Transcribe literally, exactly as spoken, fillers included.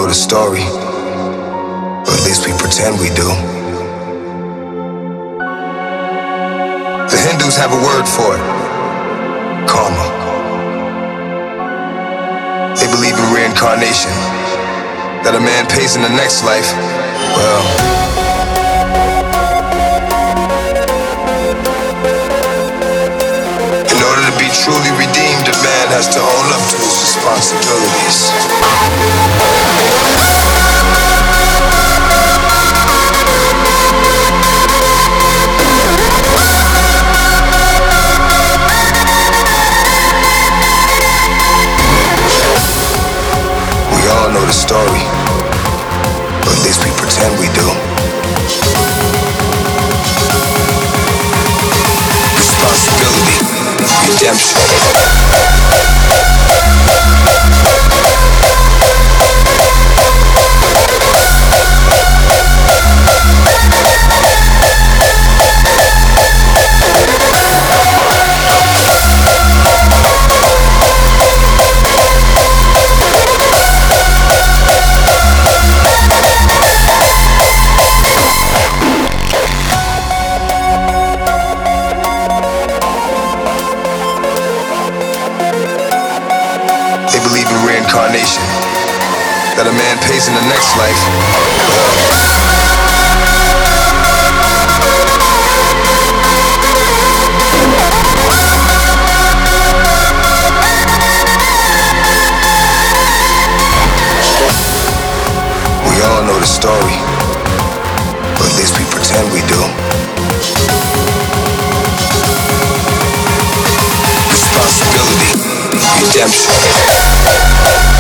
know the story, or at least we pretend we do. The Hindus have a word for it: karma. They believe in reincarnation, that a man pays in the next life. Well, in order to be truly redeemed, a man has to own up to his responsibilities. We all know the story, or at least we pretend we do. Responsibility, redemption. They believe in reincarnation, that a man pays in the next life. We all know the story, or at least we pretend we do. Responsibility, redemption.